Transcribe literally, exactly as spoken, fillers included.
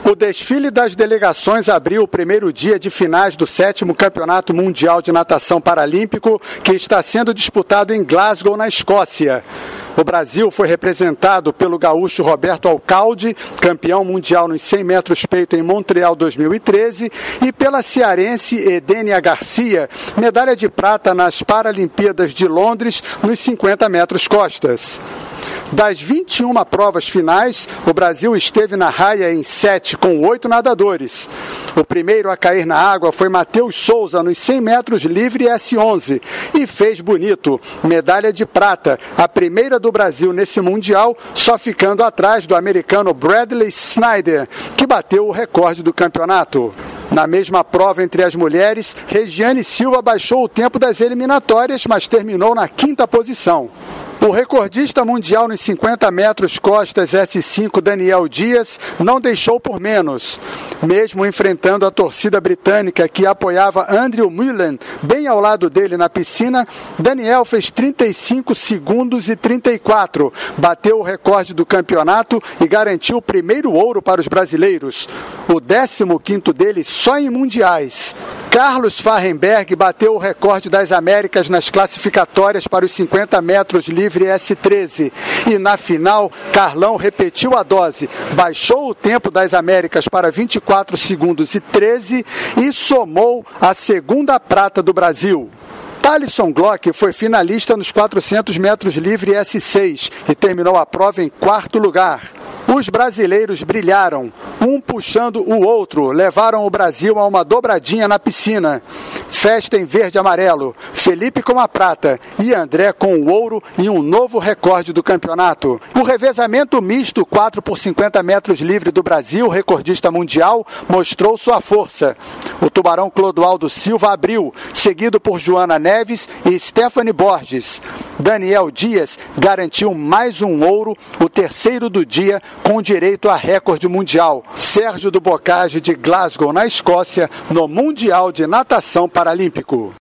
O desfile das delegações abriu o primeiro dia de finais do sétimo Campeonato Mundial de Natação Paralímpico, que está sendo disputado em Glasgow, na Escócia. O Brasil foi representado pelo gaúcho Roberto Alcalde, campeão mundial nos cem metros peito em Montreal dois mil e treze, e pela cearense Edênia Garcia, medalha de prata nas Paralimpíadas de Londres nos cinquenta metros costas. Das vinte e uma provas finais, o Brasil esteve na raia em sete, com oito nadadores. O primeiro a cair na água foi Matheus Souza, nos cem metros livre S onze, e fez bonito, medalha de prata, a primeira do Brasil nesse Mundial, só ficando atrás do americano Bradley Snyder, que bateu o recorde do campeonato. Na mesma prova entre as mulheres, Regiane Silva baixou o tempo das eliminatórias, mas terminou na quinta posição. O recordista mundial nos cinquenta metros costas S cinco, Daniel Dias, não deixou por menos. Mesmo enfrentando a torcida britânica que apoiava Andrew Mullen bem ao lado dele na piscina, Daniel fez trinta e cinco segundos e trinta e quatro, bateu o recorde do campeonato e garantiu o primeiro ouro para os brasileiros, o décimo quinto dele só em mundiais. Carlos Fahrenberg bateu o recorde das Américas nas classificatórias para os cinquenta metros livre S treze. E na final, Carlão repetiu a dose, baixou o tempo das Américas para vinte e quatro segundos e treze e somou a segunda prata do Brasil. Thalisson Glock foi finalista nos quatrocentos metros livre S seis e terminou a prova em quarto lugar. Os brasileiros brilharam, um puxando o outro, levaram o Brasil a uma dobradinha na piscina. Festa em verde e amarelo, Felipe com a prata e André com o ouro e um novo recorde do campeonato. O revezamento misto quatro por cinquenta metros livre do Brasil, recordista mundial, mostrou sua força. O tubarão Clodoaldo Silva abriu, seguido por Joana Neves e Stephanie Borges. Daniel Dias garantiu mais um ouro, o terceiro do dia, com direito a recorde mundial. Sérgio do Bocage de Glasgow, na Escócia, no Mundial de Natação Paralímpico.